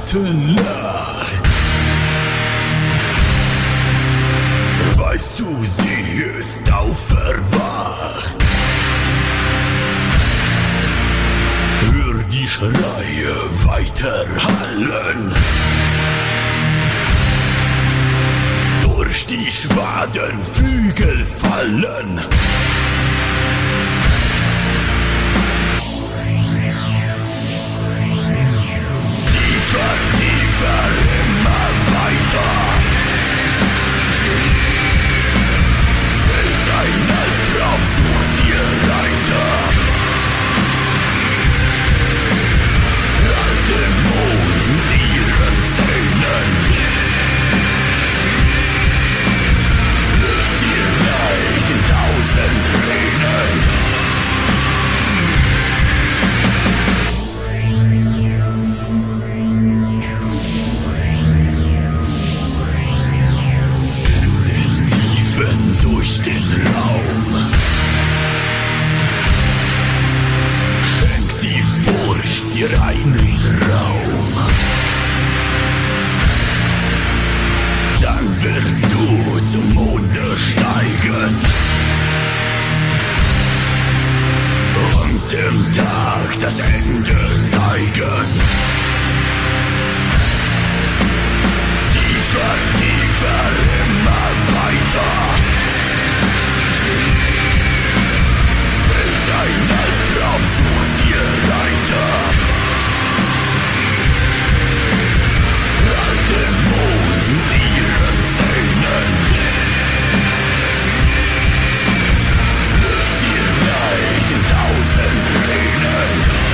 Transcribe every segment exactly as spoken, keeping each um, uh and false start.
Nacht. Weißt du, sie ist auferwacht. Hör die Schreie weiter hallen. Durch die Schwadenflügel fallen. Tiefer, tiefer, immer weiter. Fällt ein Albtraum, sucht dir Reiter. Prallt im Mond mit ihren Zähnen. Löst ihr Leid in tausend Tränen. Durch den Raum schenkt die Furcht dir einen Traum. Dann wirst du zum Monde steigen und im Tag das Ende zeigen. Tiefer, tiefer, immer weiter. Ein Albtraum, sucht dir Reiter. Prallt im Mond mit ihren Zähnen. Löst dir Leid in tausend Tränen.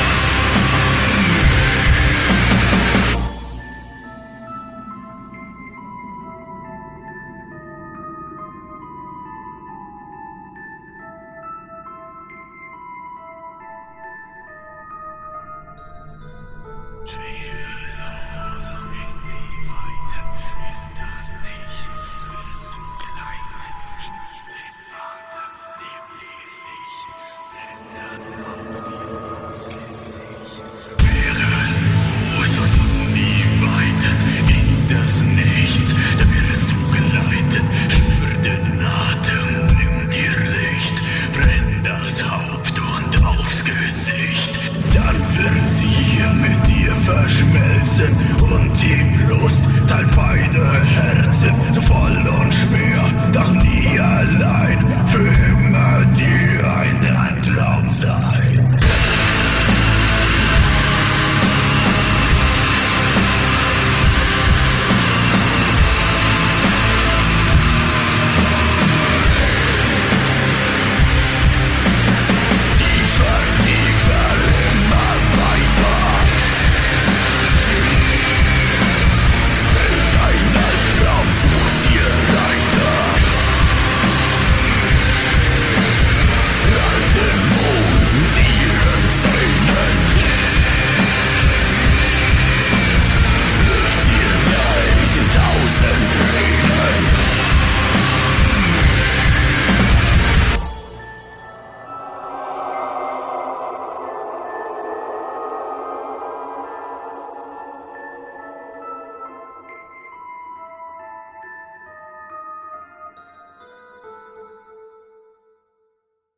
Schwerelos und in die Weite, in das Nichts wirst du gleiten. Spür den Atem, nimm dir Licht, brenn das Auge dir aufs Gesicht. Schwerelos und in die Weite, in das Nichts, da wirst du gleiten. Spür den Atem, nimm dir Licht, brenn das Haupt und aufs Gesicht. Dann wird sie mit dir verschmelzen und die Brust teilt beide Herzen, so voll und schwer, doch nie allein.